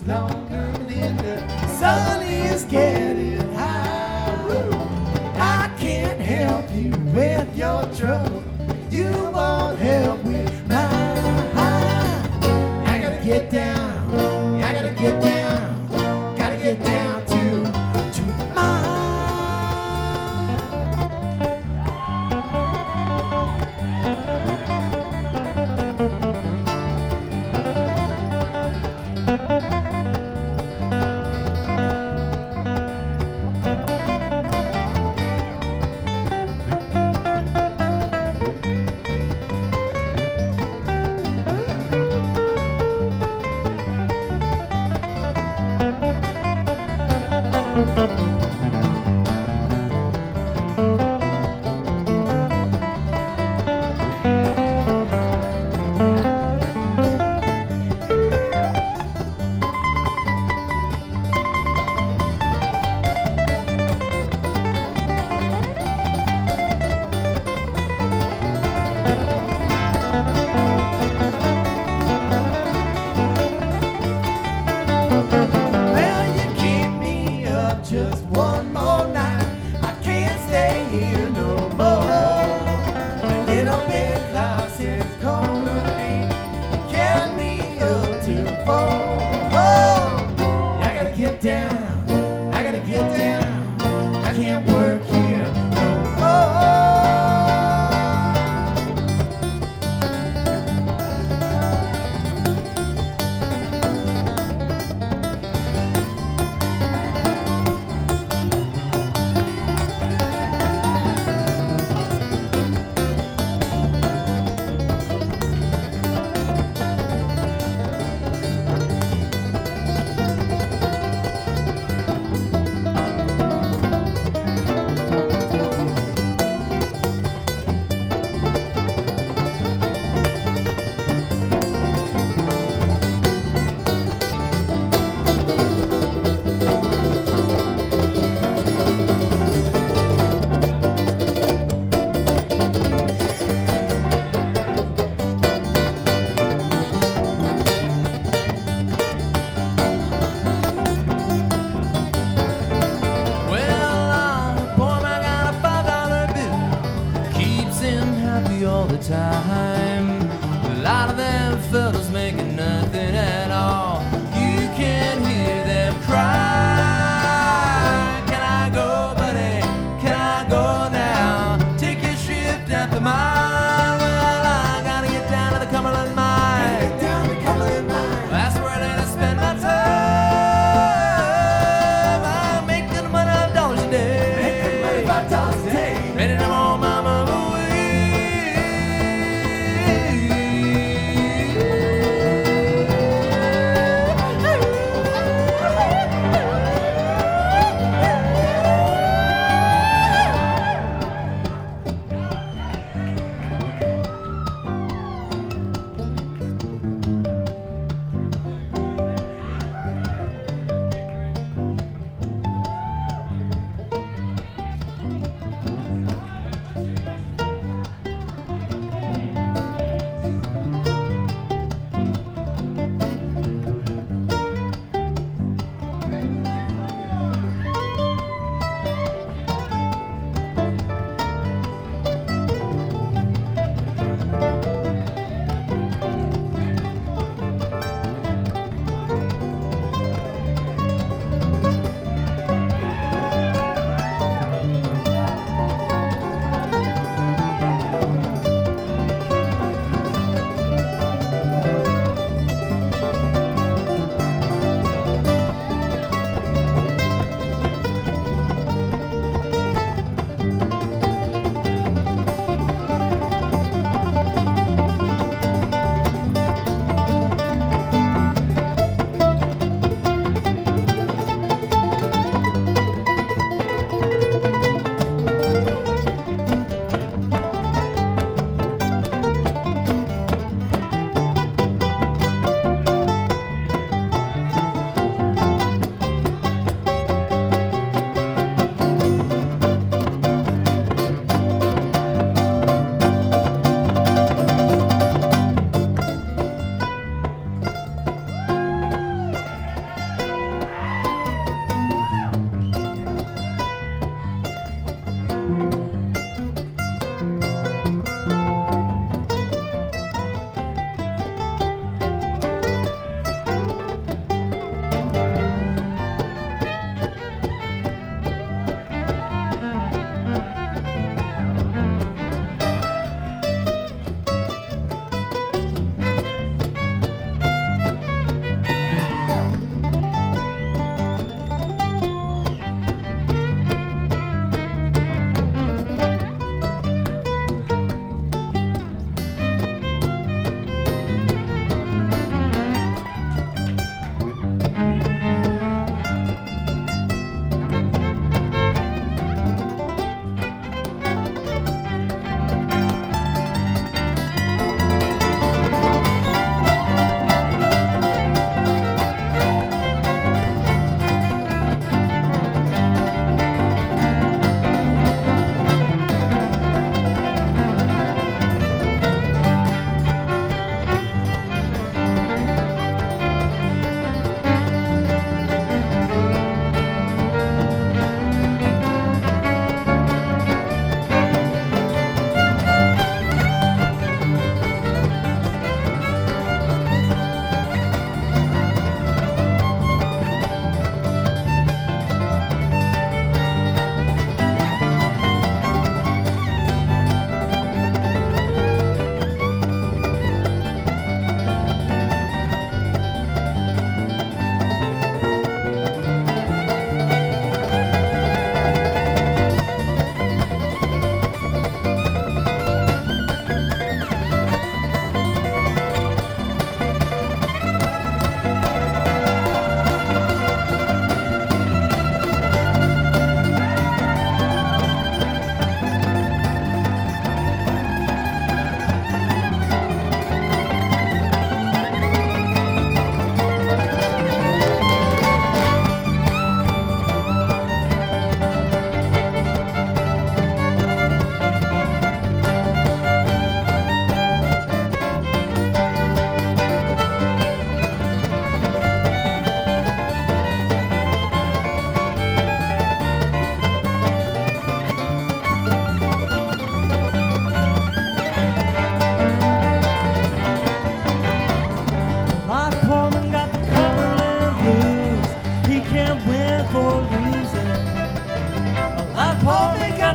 longer than the sun is getting high. I can't help you with your trouble. You won't help with mine. I gotta get down. I gotta get down. Gotta get down to mine. Just one more night, I can't stay here no more. Little bit clock is gonna be carry me up to 4. Oh, I gotta get down, I gotta get down. I can't work here no more.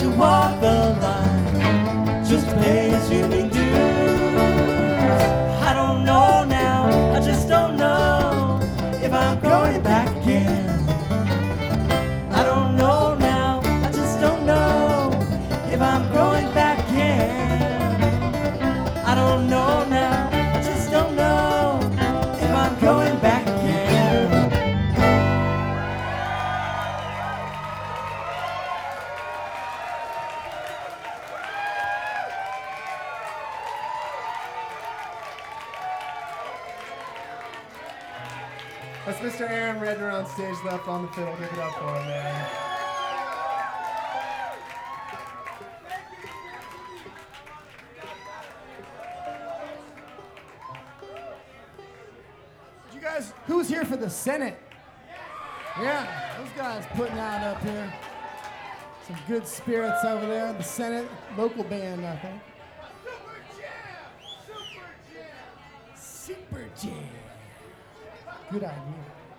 to walk the line, just pay as you may do. I don't know now, I just don't know if I'm going back again. I don't know now, I just don't know if I'm going back again. I don't know now, I just don't know if I'm going back again. That's Mr. Aaron Redner on stage left on the fiddle. Give it up for him, man. You guys, who's here for the Senate? Yeah, those guys putting out up here. Some good spirits over there. The Senate local band, I think. Super Jam. Good idea.